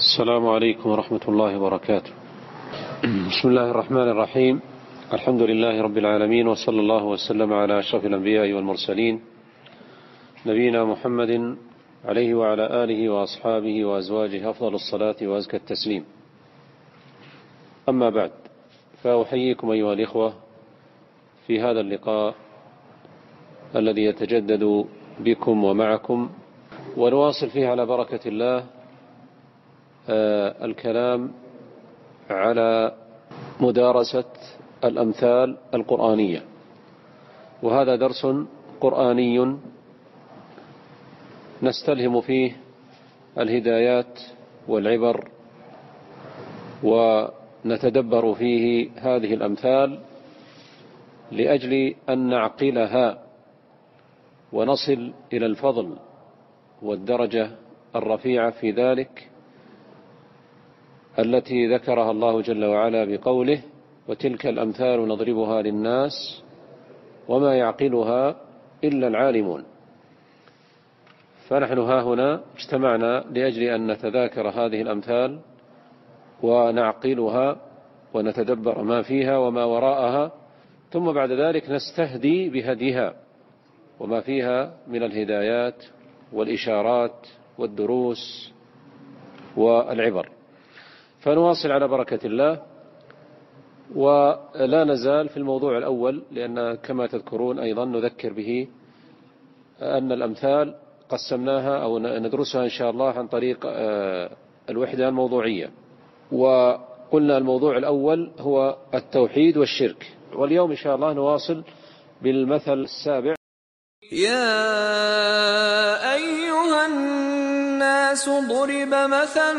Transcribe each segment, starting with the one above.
السلام عليكم ورحمة الله وبركاته. بسم الله الرحمن الرحيم. الحمد لله رب العالمين، وصلى الله وسلم على أشرف الأنبياء والمرسلين، نبينا محمد عليه وعلى آله وأصحابه وأزواجه أفضل الصلاة وأزكى التسليم. أما بعد، فأحييكم أيها الإخوة في هذا اللقاء الذي يتجدد بكم ومعكم، ونواصل فيه على بركة الله الكلام على مدارسة الأمثال القرآنية. وهذا درس قرآني نستلهم فيه الهدايات والعبر، ونتدبر فيه هذه الأمثال لأجل أن نعقلها ونصل إلى الفضل والدرجة الرفيعة في ذلك التي ذكرها الله جل وعلا بقوله: وتلك الأمثال نضربها للناس وما يعقلها إلا العالمون. فنحن ها هنا اجتمعنا لأجل أن نتذاكر هذه الأمثال ونعقلها ونتدبر ما فيها وما وراءها، ثم بعد ذلك نستهدي بهديها وما فيها من الهدايات والإشارات والدروس والعبر. فنواصل على بركة الله، ولا نزال في الموضوع الأول، لأن كما تذكرون أيضا نذكر به أن الأمثال قسمناها أو ندرسها إن شاء الله عن طريق الوحدة الموضوعية. وقلنا الموضوع الأول هو التوحيد والشرك، واليوم إن شاء الله نواصل بالمثل السابع. يا أيها الناس ضرب مثل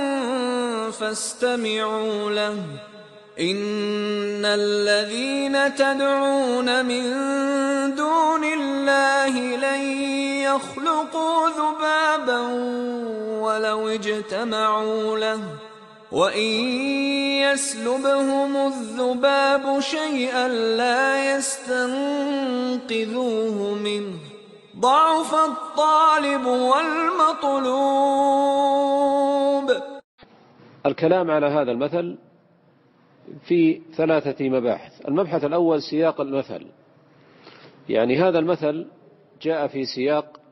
فاستمعوا له إن الذين تدعون من دون الله لن يخلقوا ذبابا ولو اجتمعوا له وإن يسلبهم الذباب شيئا لا يستنقذوه منه ضعف الطالب والمطلوب. الكلام على هذا المثل في ثلاثة مباحث. المبحث الأول سياق المثل، يعني هذا المثل جاء في سياق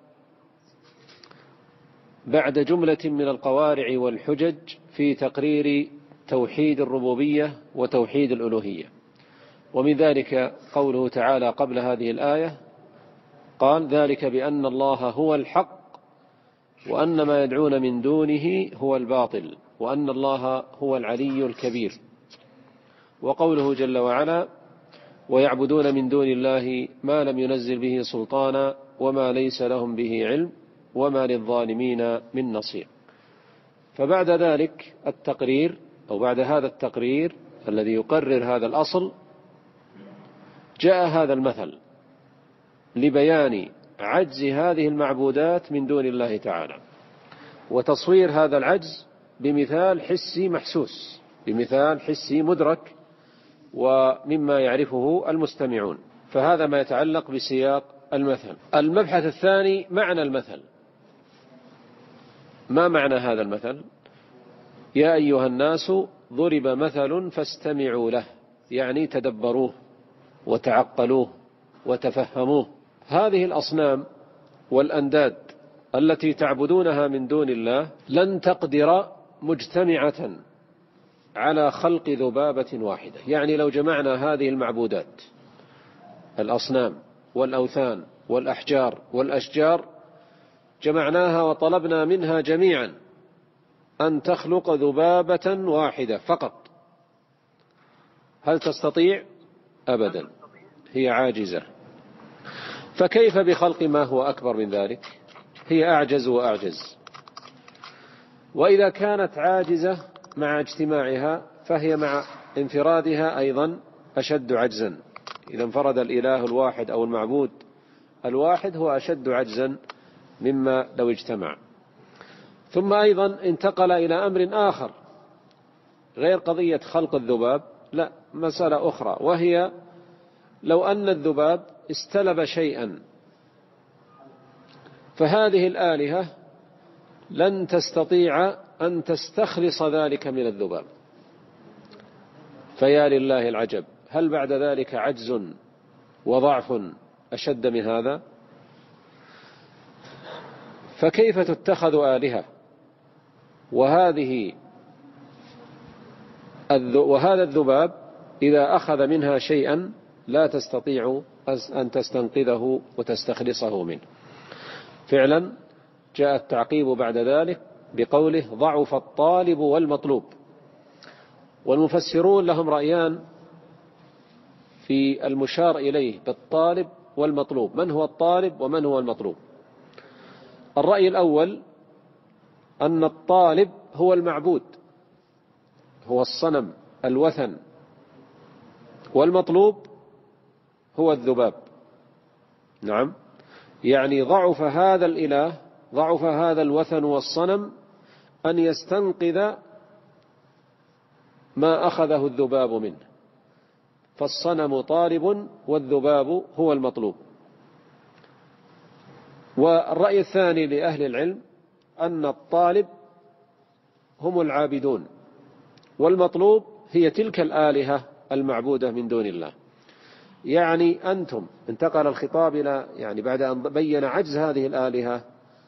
بعد جملة من القوارع والحجج في تقرير توحيد الربوبية وتوحيد الألوهية. ومن ذلك قوله تعالى قبل هذه الآية قال: ذلك بأن الله هو الحق وأن ما يدعون من دونه هو الباطل وأن الله هو العلي الكبير. وقوله جل وعلا: ويعبدون من دون الله ما لم ينزل به سلطانا وما ليس لهم به علم وما للظالمين من نصير. فبعد ذلك التقرير، أو بعد هذا التقرير الذي يقرر هذا الأصل، جاء هذا المثل لبيان عجز هذه المعبودات من دون الله تعالى، وتصوير هذا العجز بمثال حسي محسوس، بمثال حسي مدرك ومما يعرفه المستمعون. فهذا ما يتعلق بسياق المثل. المبحث الثاني معنى المثل. ما معنى هذا المثل؟ يا أيها الناس ضرب مثل فاستمعوا له، يعني تدبروه وتعقلوه وتفهموه. هذه الأصنام والأنداد التي تعبدونها من دون الله لن تقدر مجتمعة على خلق ذبابة واحدة. يعني لو جمعنا هذه المعبودات، الأصنام والأوثان والأحجار والأشجار، جمعناها وطلبنا منها جميعا أن تخلق ذبابة واحدة فقط، هل تستطيع؟ أبدا، هي عاجزة. فكيف بخلق ما هو أكبر من ذلك؟ هي أعجز وأعجز. وإذا كانت عاجزة مع اجتماعها، فهي مع انفرادها أيضا أشد عجزا. إذا انفرد الإله الواحد أو المعبود الواحد هو أشد عجزا مما لو اجتمع. ثم أيضا انتقل إلى أمر آخر غير قضية خلق الذباب، لا، مسألة أخرى، وهي لو أن الذباب استلب شيئا، فهذه الآلهة لن تستطيع أن تستخلص ذلك من الذباب. فيا لله العجب، هل بعد ذلك عجز وضعف أشد من هذا؟ فكيف تتخذ آلهة وهذا الذباب إذا أخذ منها شيئا لا تستطيع أن تستنقذه وتستخلصه منه. فعلا جاء التعقيب بعد ذلك بقوله ضعف الطالب والمطلوب. والمفسرون لهم رأيان في المشار إليه بالطالب والمطلوب، من هو الطالب ومن هو المطلوب. الرأي الأول أن الطالب هو المعبود، هو الصنم الوثن، والمطلوب هو الذباب. نعم، يعني ضعف هذا الإله، ضعف هذا الوثن والصنم أن يستنقذ ما أخذه الذباب منه، فالصنم طالب والذباب هو المطلوب. والرأي الثاني لأهل العلم أن الطالب هم العابدون، والمطلوب هي تلك الآلهة المعبودة من دون الله. يعني أنتم، انتقل الخطاب إلى يعني بعد أن بين عجز هذه الآلهة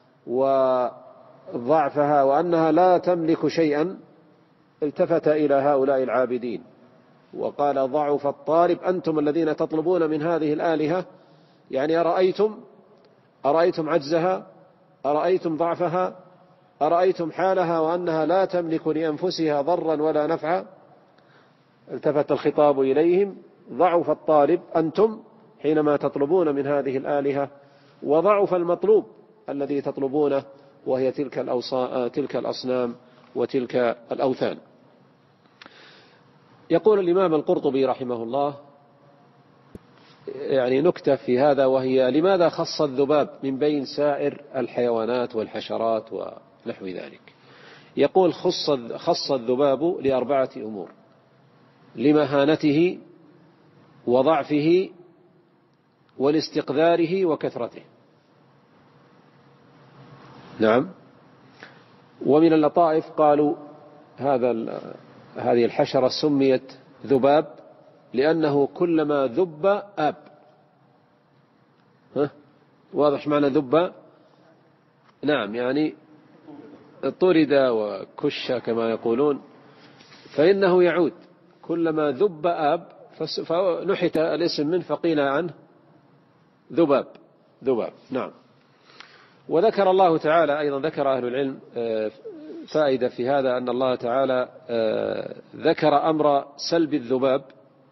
وضعفها وأنها لا تملك شيئا، التفت إلى هؤلاء العابدين وقال ضعف الطالب، أنتم الذين تطلبون من هذه الآلهة، يعني أرأيتم عجزها، أرأيتم ضعفها، أرأيتم حالها وأنها لا تملك لأنفسها ضرا ولا نفعا. التفت الخطاب إليهم، ضعف الطالب أنتم حينما تطلبون من هذه الآلهة، وضعف المطلوب الذي تطلبونه وهي تلك الأصنام وتلك الأوثان. يقول الإمام القرطبي رحمه الله يعني نكتة في هذا، وهي لماذا خص الذباب من بين سائر الحيوانات والحشرات ونحو ذلك. يقول خص الذباب لأربعة أمور: لمهانته وضعفه ولاستقذاره وكثرته. نعم. ومن اللطائف قالوا هذه الحشرة سميت ذباب لأنه كلما ذب آب. واضح معنى ذب؟ نعم، يعني طرد وكش كما يقولون، فإنه يعود كلما ذب آب، فنحت الاسم منه فقيل عنه ذباب. نعم. وذكر الله تعالى أيضا، ذكر أهل العلم فائدة في هذا، أن الله تعالى ذكر أمر سلب الذباب.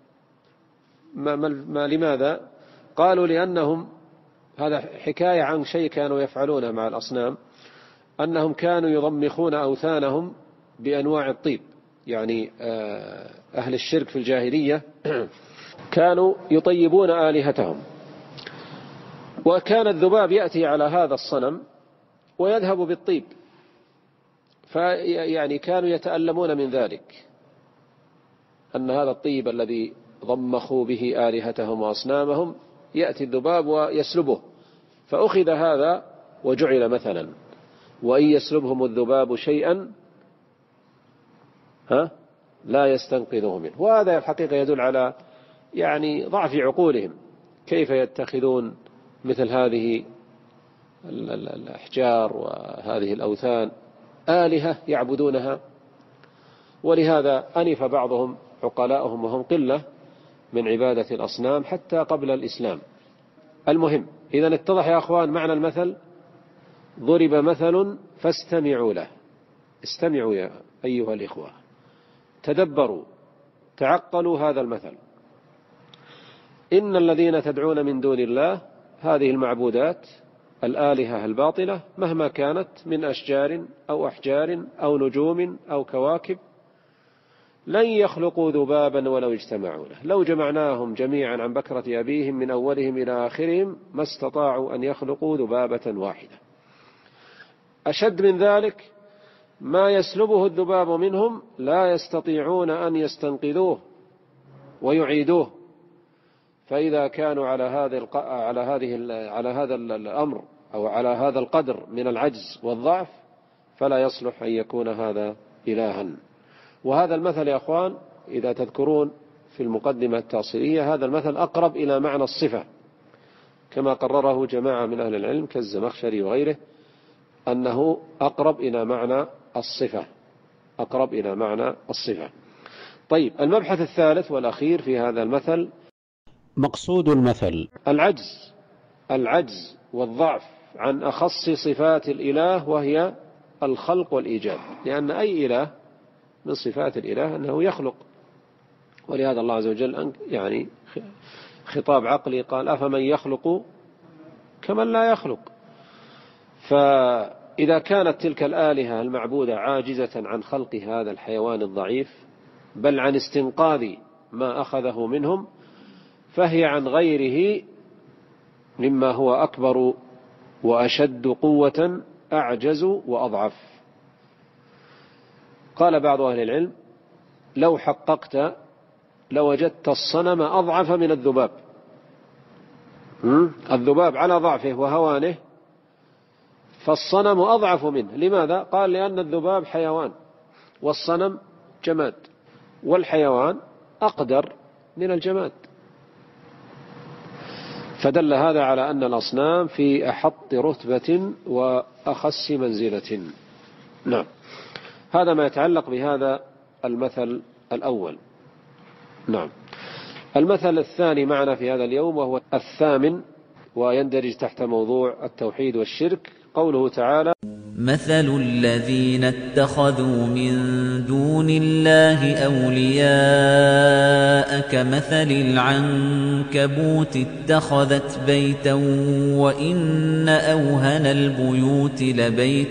لماذا؟ قالوا لأنهم، هذا حكاية عن شيء كانوا يفعلونه مع الأصنام، أنهم كانوا يضمخون أوثانهم بأنواع الطيب. يعني أهل الشرك في الجاهلية كانوا يطيبون آلهتهم، وكان الذباب يأتي على هذا الصنم ويذهب بالطيب، فيعني كانوا يتألمون من ذلك، أن هذا الطيب الذي ضمخوا به آلهتهم وأصنامهم يأتي الذباب ويسلبه، فأخذ هذا وجعل مثلا: وإن يسلبهم الذباب شيئا لا يستنقذه منه. وهذا الحقيقة يدل على يعني ضعف عقولهم، كيف يتخذون مثل هذه الأحجار وهذه الأوثان آلهة يعبدونها. ولهذا أنف بعضهم عقلاءهم وهم قلة من عبادة الأصنام حتى قبل الإسلام. المهم، إذا اتضح يا أخوان معنى المثل: ضرب مثل فاستمعوا له. استمعوا يا أيها الإخوة، تدبروا، تعقلوا هذا المثل. إن الذين تدعون من دون الله، هذه المعبودات الآلهة الباطلة مهما كانت من أشجار أو أحجار أو نجوم أو كواكب، لن يخلقوا ذبابا ولو اجتمعوا له. لو جمعناهم جميعا عن بكرة أبيهم من أولهم إلى آخرهم ما استطاعوا أن يخلقوا ذبابة واحدة. أشد من ذلك، ما يسلبه الذباب منهم لا يستطيعون أن يستنقذوه ويعيدوه. فإذا كانوا على هذا الأمر أو على هذا القدر من العجز والضعف، فلا يصلح أن يكون هذا إلها. وهذا المثل يا أخوان إذا تذكرون في المقدمة التأصيلية هذا المثل أقرب إلى معنى الصفة كما قرره جماعة من أهل العلم كالزمخشري وغيره أنه أقرب إلى معنى الصفة، أقرب إلى معنى الصفة. طيب، المبحث الثالث والأخير في هذا المثل مقصود المثل العجز والضعف عن أخص صفات الإله وهي الخلق والإيجاد، لأن أي إله من صفات الإله أنه يخلق، ولهذا الله عز وجل يعني خطاب عقلي قال أفمن يخلق كمن لا يخلق. فإذا كانت تلك الآلهة المعبودة عاجزة عن خلق هذا الحيوان الضعيف بل عن استنقاذ ما أخذه منهم، فهي عن غيره مما هو أكبر وأشد قوة أعجز وأضعف. قال بعض أهل العلم لو حققت لوجدت الصنم أضعف من الذباب. الذباب على ضعفه وهوانه، فالصنم أضعف منه. لماذا؟ قال لأن الذباب حيوان والصنم جماد، والحيوان أقدر من الجماد. فدل هذا على أن الأصنام في أحط رتبة وأخس منزلة. نعم، هذا ما يتعلق بهذا المثل الأول. نعم، المثل الثاني معنا في هذا اليوم وهو الثامن ويندرج تحت موضوع التوحيد والشرك. قوله تعالى: مثل الذين اتخذوا من دون الله أولياء كمثل العنكبوت اتخذت بيتا وإن أوهن البيوت لبيت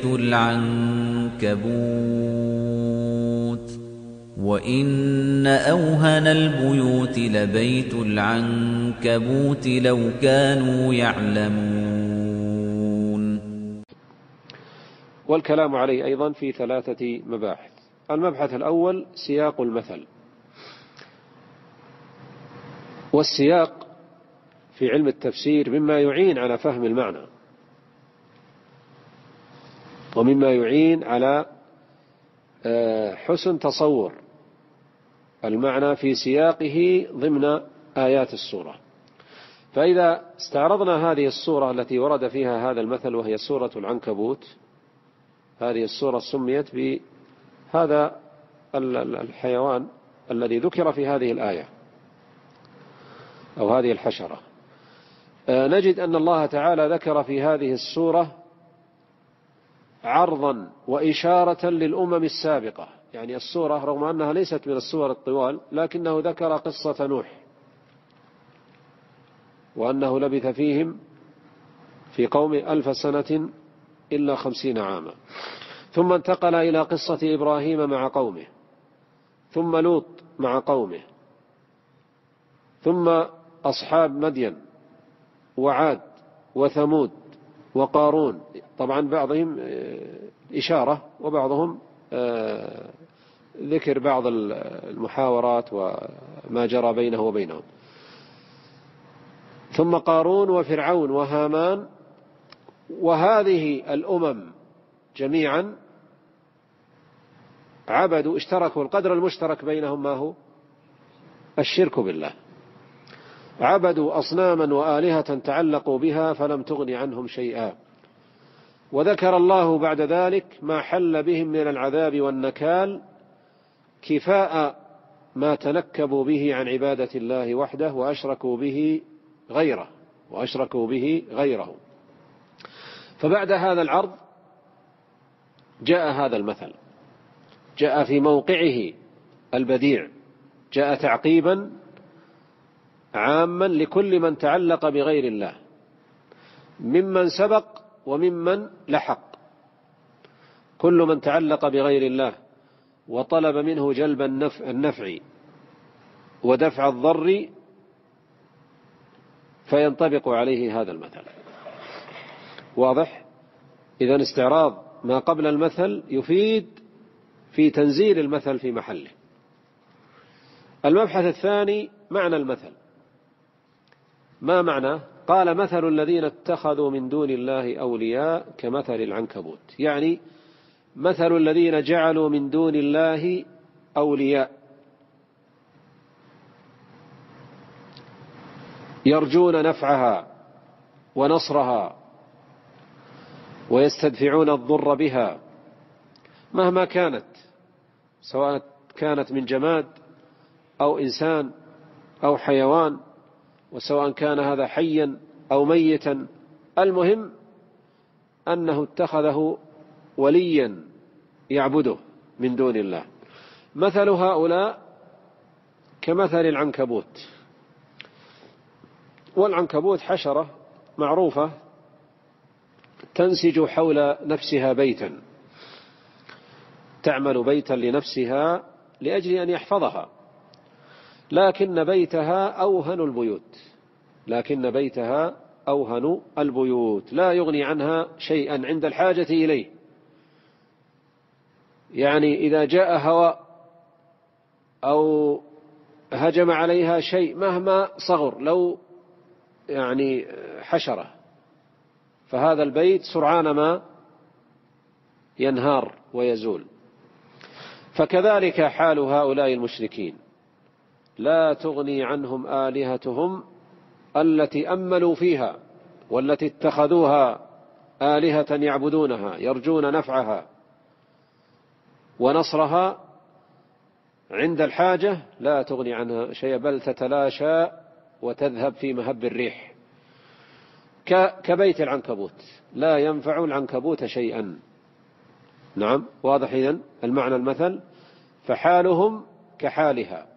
العنكبوت لو كانوا يعلمون. والكلام عليه أيضا في ثلاثة مباحث. المبحث الأول سياق المثل. والسياق في علم التفسير مما يعين على فهم المعنى ومما يعين على حسن تصور المعنى في سياقه ضمن آيات السورة. فإذا استعرضنا هذه السورة التي ورد فيها هذا المثل وهي سورة العنكبوت، هذه السورة سميت بهذا الحيوان الذي ذكر في هذه الآية أو هذه الحشرة. نجد أن الله تعالى ذكر في هذه السورة عرضا وإشارة للأمم السابقة. يعني السورة رغم أنها ليست من السور الطوال لكنه ذكر قصة نوح وأنه لبث فيهم في قوم 1000 سنة إلا 50 عاما، ثم انتقل إلى قصة إبراهيم مع قومه، ثم لوط مع قومه، ثم أصحاب مدين وعاد وثمود وقارون. طبعا بعضهم إشارة وبعضهم ذكر بعض المحاورات وما جرى بينه وبينهم. ثم قارون وفرعون وهامان. وهذه الأمم جميعا عبدوا، اشتركوا، القدر المشترك بينهم ما هو؟ الشرك بالله. عبدوا أصناما وآلهة تعلقوا بها فلم تغن عنهم شيئا. وذكر الله بعد ذلك ما حل بهم من العذاب والنكال كفاء ما تنكبوا به عن عبادة الله وحده وأشركوا به غيره. فبعد هذا العرض جاء هذا المثل، جاء في موقعه البديع، جاء تعقيبا عاما لكل من تعلق بغير الله ممن سبق وممن لحق. كل من تعلق بغير الله وطلب منه جلب النفع ودفع الضر فينطبق عليه هذا المثل. واضح؟ إذن استعراض ما قبل المثل يفيد في تنزيل المثل في محله. المبحث الثاني معنى المثل. ما معنى؟ قال مثل الذين اتخذوا من دون الله أولياء كمثل العنكبوت، يعني مثل الذين جعلوا من دون الله أولياء يرجون نفعها ونصرها ويستدفعون الضر بها مهما كانت، سواء كانت من جماد أو إنسان أو حيوان، وسواء كان هذا حيا أو ميتا، المهم أنه اتخذه وليا يعبده من دون الله. مثل هؤلاء كمثل العنكبوت، والعنكبوت حشرة معروفة تنسج حول نفسها بيتا، تعمل بيتا لنفسها لأجل أن يحفظها، لكن بيتها أوهن البيوت، لا يغني عنها شيئا عند الحاجة إليه. يعني إذا جاء هواء أو هجم عليها شيء مهما صغر، لو يعني حشرة، فهذا البيت سرعان ما ينهار ويزول. فكذلك حال هؤلاء المشركين، لا تغني عنهم آلهتهم التي أملوا فيها والتي اتخذوها آلهة يعبدونها يرجون نفعها ونصرها عند الحاجة، لا تغني عنها شيء، بل تتلاشى وتذهب في مهب الريح، كبيت العنكبوت، لا ينفع العنكبوت شيئا. نعم، واضح إذن المعنى المثل، فحالهم كحالها.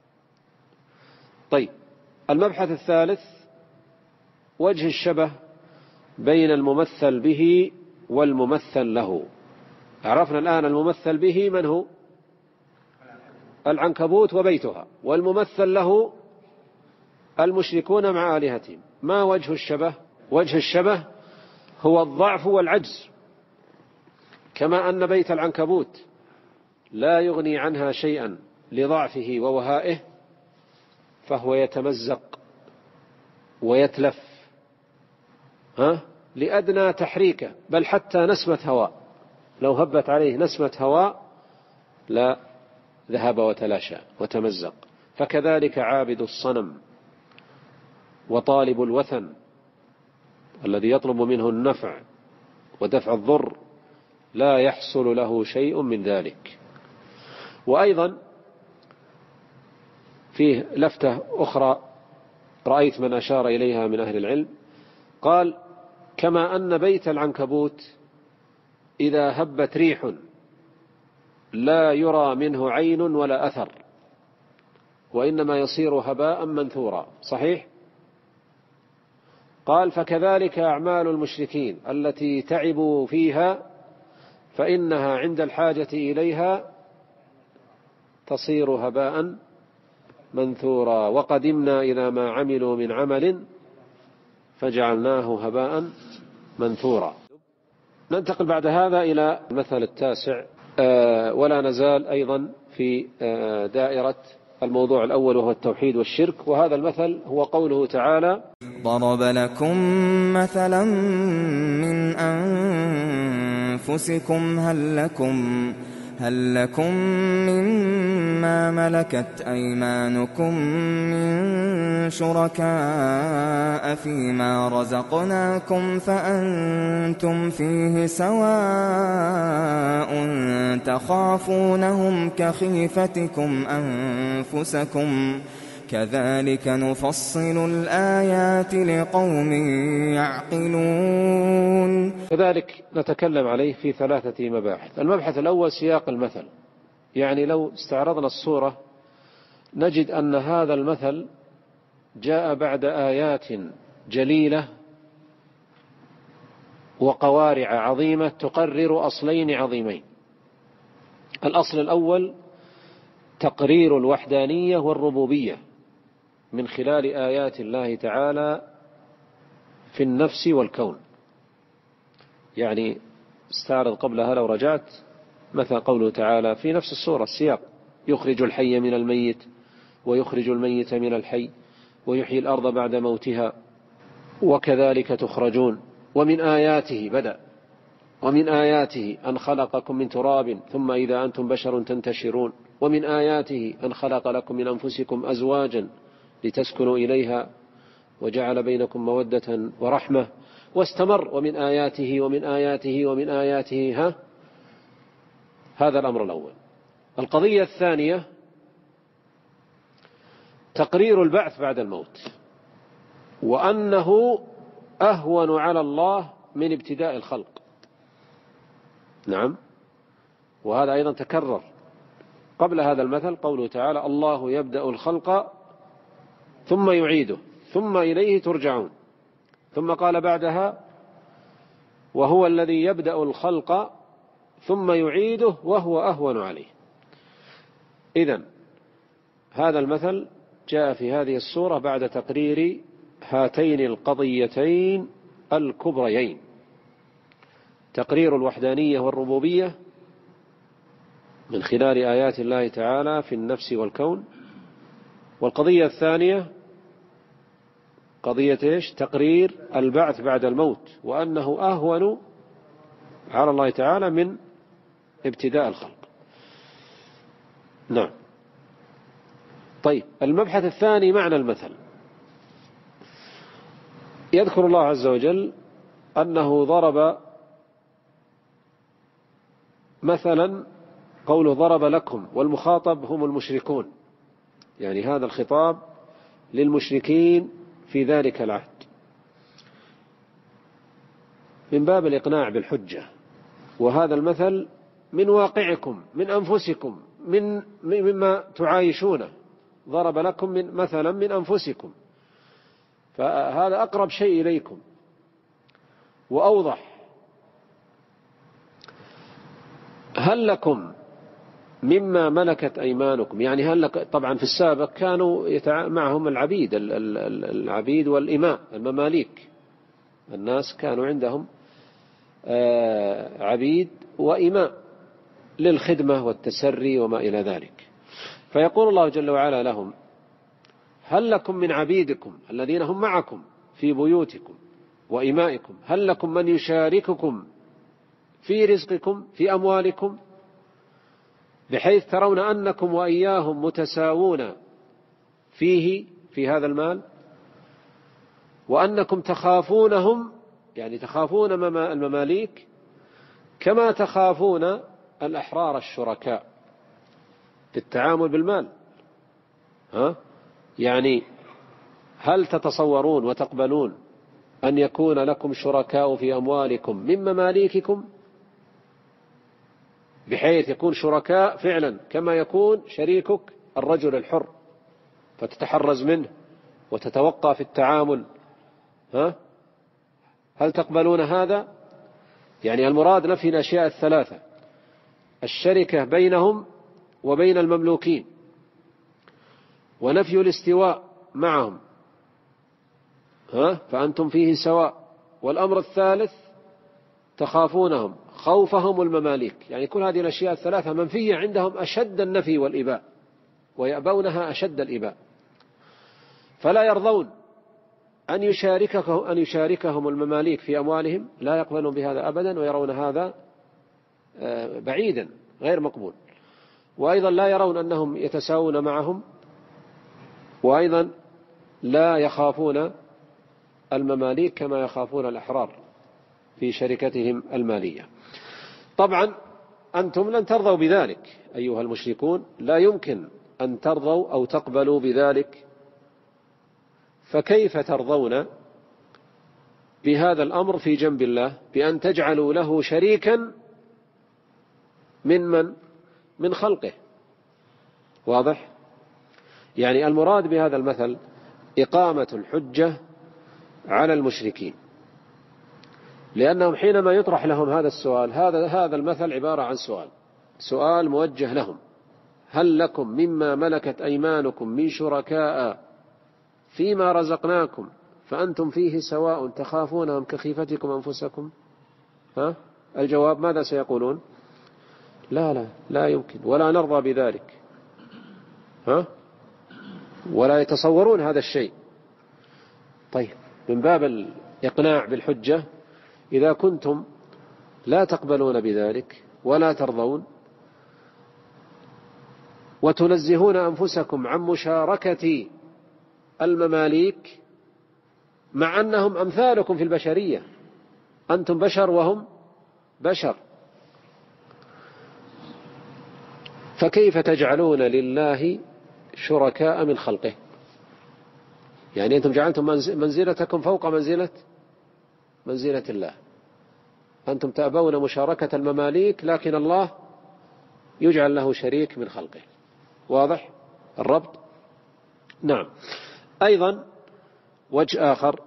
طيب، المبحث الثالث وجه الشبه بين الممثل به والممثل له. عرفنا الآن الممثل به من هو؟ العنكبوت وبيتها، والممثل له المشركون مع آلهتهم. ما وجه الشبه؟ وجه الشبه هو الضعف والعجز، كما أن بيت العنكبوت لا يغني عنها شيئا لضعفه ووهائه، فهو يتمزق ويتلف لأدنى تحريكه، بل حتى نسمة هواء لو هبت عليه نسمة هواء لا ذهب وتلاشى وتمزق. فكذلك عابد الصنم وطالب الوثن الذي يطلب منه النفع ودفع الضر لا يحصل له شيء من ذلك. وأيضا فيه لفتة أخرى رأيت من أشار إليها من أهل العلم، قال: كما أن بيت العنكبوت إذا هبت ريح لا يرى منه عين ولا أثر، وإنما يصير هباء منثورا، صحيح؟ قال: فكذلك أعمال المشركين التي تعبوا فيها فإنها عند الحاجة إليها تصير هباء منثورا، وقدمنا إلى ما عملوا من عمل فجعلناه هباء منثورا. ننتقل بعد هذا إلى المثل التاسع، ولا نزال أيضا في دائرة الموضوع الأول وهو التوحيد والشرك. وهذا المثل هو قوله تعالى: ضرب لكم مثلا من أنفسكم هل لكم مما ملكت أيمانكم من شركاء فيما رزقناكم فأنتم فيه سواء تخافونهم كخيفتكم أنفسكم كذلك نفصل الآيات لقوم يعقلون. كذلك نتكلم عليه في ثلاثة مباحث. المبحث الأول سياق المثل، يعني لو استعرضنا الصورة نجد أن هذا المثل جاء بعد آيات جليلة وقوارع عظيمة تقرر أصلين عظيمين. الأصل الأول تقرير الوحدانية والربوبية من خلال آيات الله تعالى في النفس والكون. يعني استعرض قبلها لو رجعت مثل قوله تعالى في نفس السورة السياق: يخرج الحي من الميت ويخرج الميت من الحي ويحيي الأرض بعد موتها وكذلك تخرجون. ومن آياته بدأ ومن آياته أن خلقكم من تراب ثم إذا أنتم بشر تنتشرون ومن آياته أن خلق لكم من أنفسكم أزواجا لتسكنوا إليها وجعل بينكم مودة ورحمة واستمر ومن آياته ومن آياته ومن آياته هذا الأمر الأول. القضية الثانية تقرير البعث بعد الموت، وأنه أهون على الله من ابتداء الخلق. نعم، وهذا أيضا تكرر قبل هذا المثل قوله تعالى الله يبدأ الخلق ثم يعيده ثم إليه ترجعون، ثم قال بعدها وهو الذي يبدأ الخلق ثم يعيده وهو أهون عليه. إذن هذا المثل جاء في هذه الصورة بعد تقرير هاتين القضيتين الكبريين، تقرير الوحدانية والربوبية من خلال آيات الله تعالى في النفس والكون، والقضية الثانية قضية إيش؟ تقرير البعث بعد الموت، وأنه أهون على الله تعالى من ابتداء الخلق. نعم. طيب، المبحث الثاني معنى المثل. يذكر الله عز وجل أنه ضرب مثلا، قوله ضرب لكم، والمخاطب هم المشركون، يعني هذا الخطاب للمشركين في ذلك العهد من باب الإقناع بالحجة. وهذا المثل من واقعكم، من أنفسكم، مما تعايشونه. ضرب لكم مثلا من أنفسكم، فهذا أقرب شيء إليكم وأوضح. هل لكم مما ملكت أيمانكم، يعني هل لك، طبعا في السابق كانوا معهم العبيد والإماء، المماليك، الناس كانوا عندهم عبيد وإماء للخدمة والتسري وما إلى ذلك. فيقول الله جل وعلا لهم هل لكم من عبيدكم الذين هم معكم في بيوتكم وإمائكم، هل لكم من يشارككم في رزقكم في أموالكم، بحيث ترون أنكم وإياهم متساوون في هذا المال، وأنكم تخافونهم، يعني تخافون المماليك كما تخافون الأحرار الشركاء في التعامل بالمال. يعني هل تتصورون وتقبلون أن يكون لكم شركاء في أموالكم من مماليككم، بحيث يكون شركاء فعلا كما يكون شريكك الرجل الحر، فتتحرز منه وتتوقع في التعامل؟ هل تقبلون هذا؟ يعني المراد نفي الأشياء الثلاثة: الشركة بينهم وبين المملوكين، ونفي الاستواء معهم فأنتم فيه سواء، والأمر الثالث تخافونهم خوفهم المماليك. يعني كل هذه الأشياء الثلاثة منفية عندهم أشد النفي والإباء، ويأبونها أشد الإباء، فلا يرضون أن يشاركهم المماليك في أموالهم، لا يقبلون بهذا أبدا، ويرون هذا بعيدا غير مقبول. وأيضا لا يرون أنهم يتساوون معهم، وأيضا لا يخافون المماليك كما يخافون الأحرار في شركتهم المالية. طبعا أنتم لن ترضوا بذلك أيها المشركون، لا يمكن أن ترضوا أو تقبلوا بذلك، فكيف ترضون بهذا الأمر في جنب الله، بأن تجعلوا له شريكا من خلقه؟ واضح؟ يعني المراد بهذا المثل إقامة الحجة على المشركين، لأنهم حينما يطرح لهم هذا السؤال، هذا المثل عبارة عن سؤال موجه لهم: هل لكم مما ملكت أيمانكم من شركاء فيما رزقناكم فأنتم فيه سواء تخافونهم كخيفتكم أنفسكم؟ الجواب ماذا سيقولون؟ لا يمكن، ولا نرضى بذلك، ولا يتصورون هذا الشيء. طيب، من باب الإقناع بالحجة، إذا كنتم لا تقبلون بذلك ولا ترضون، وتنزهون أنفسكم عن مشاركة المماليك مع أنهم أمثالكم في البشرية، أنتم بشر وهم بشر، فكيف تجعلون لله شركاء من خلقه؟ يعني أنتم جعلتم منزلتكم فوق منزلة الله، أنتم تأبون مشاركة المماليك لكن الله يجعل له شريك من خلقه. واضح الربط؟ نعم. أيضا وجه آخر،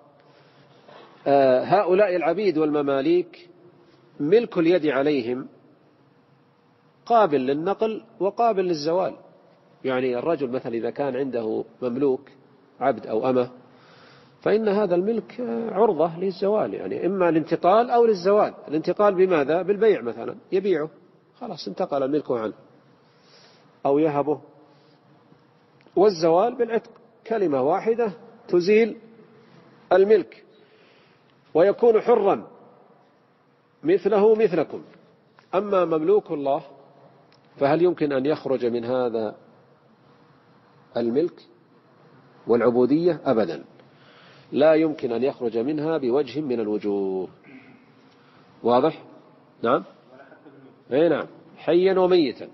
هؤلاء العبيد والمماليك ملك اليد عليهم قابل للنقل وقابل للزوال. يعني الرجل مثلا إذا كان عنده مملوك عبد أو أمة فإن هذا الملك عرضة للزوال، يعني إما الانتقال أو للزوال. الانتقال بماذا؟ بالبيع مثلا، يبيعه خلاص انتقل الملك عنه، أو يهبه. والزوال بالعتق، كلمة واحدة تزيل الملك ويكون حرا مثله مثلكم. أما مملوك الله فهل يمكن أن يخرج من هذا الملك والعبودية؟ أبدا، لا يمكن أن يخرج منها بوجه من الوجوه. واضح؟ نعم. أي نعم، حيا وميتا.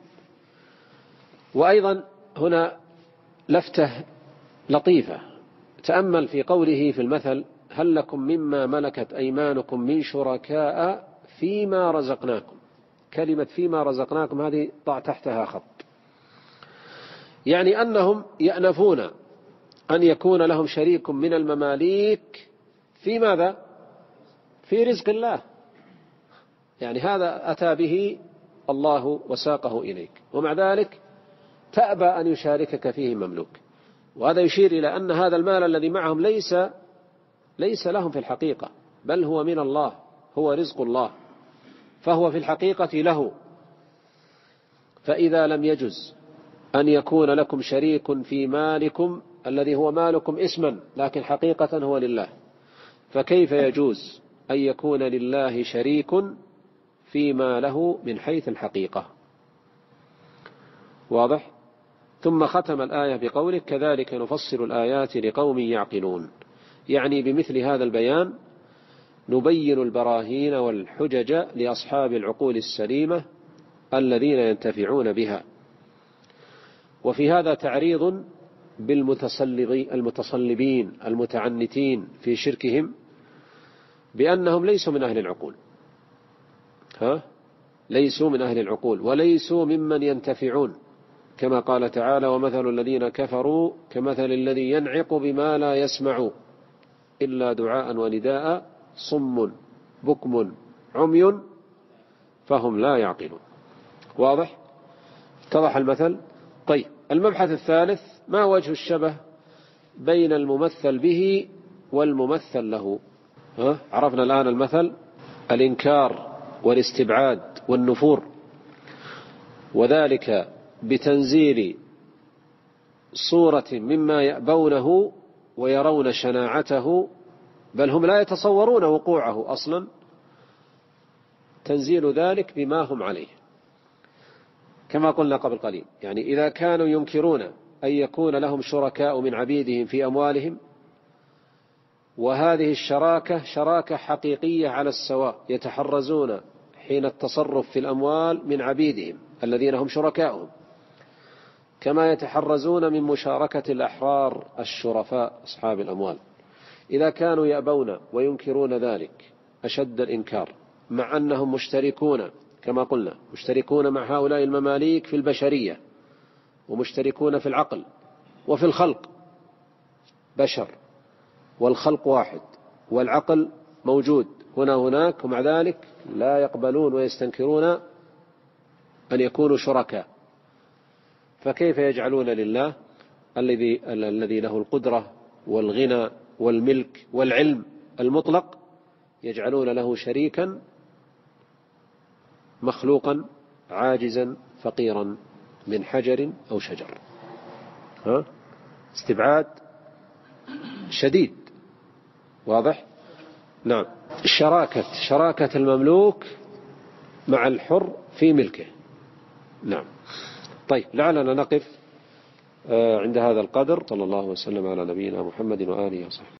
وأيضا هنا لفتة لطيفة، تأمل في قوله في المثل: هل لكم مما ملكت أيمانكم من شركاء فيما رزقناكم. كلمة فيما رزقناكم هذه ضع تحتها خط، يعني أنهم يأنفون أن يكون لهم شريك من المماليك في ماذا؟ في رزق الله. يعني هذا أتى به الله وساقه إليك، ومع ذلك تأبى أن يشاركك فيه مملوك. وهذا يشير إلى أن هذا المال الذي معهم ليس لهم في الحقيقة، بل هو من الله، هو رزق الله، فهو في الحقيقة له. فإذا لم يجز أن يكون لكم شريك في مالكم الذي هو مالكم اسما لكن حقيقة هو لله، فكيف يجوز أن يكون لله شريك فيما له من حيث الحقيقة؟ واضح؟ ثم ختم الآية بقوله: كذلك نفصل الآيات لقوم يعقلون. يعني بمثل هذا البيان نبين البراهين والحجج لأصحاب العقول السليمة الذين ينتفعون بها. وفي هذا تعريض بالمتصلبين المتعنتين في شركهم بأنهم ليسوا من أهل العقول، ليسوا من أهل العقول وليسوا ممن ينتفعون، كما قال تعالى: ومثل الذين كفروا كمثل الذي ينعق بما لا يسمع إلا دعاء ونداء صم بكم عمي فهم لا يعقلون. واضح؟ اتضح المثل؟ طيب، المبحث الثالث: ما وجه الشبه بين الممثل به والممثل له؟ عرفنا الآن المثل: الإنكار والاستبعاد والنفور، وذلك بتنزيل صورة مما يأبونه ويرون شناعته، بل هم لا يتصورون وقوعه أصلا، تنزيل ذلك بما هم عليه. كما قلنا قبل قليل، يعني إذا كانوا ينكرون أن يكون لهم شركاء من عبيدهم في أموالهم، وهذه الشراكة شراكة حقيقية على السواء، يتحرزون حين التصرف في الأموال من عبيدهم الذين هم شركاؤهم، كما يتحرزون من مشاركة الأحرار الشرفاء أصحاب الأموال. إذا كانوا يأبون وينكرون ذلك أشد الإنكار، مع أنهم مشتركون كما قلنا، مشتركون مع هؤلاء المماليك في البشرية، ومشتركون في العقل وفي الخلق، بشر والخلق واحد والعقل موجود هنا هناك، ومع ذلك لا يقبلون ويستنكرون أن يكونوا شركاء. فكيف يجعلون لله الذي له القدرة والغنى والملك والعلم المطلق، يجعلون له شريكا مخلوقا عاجزا فقيرا من حجر أو شجر؟ استبعاد شديد. واضح؟ نعم. شراكة المملوك مع الحر في ملكه. نعم. طيب، لعلنا نقف عند هذا القدر. صلى الله وسلم على نبينا محمد وآله وصحبه.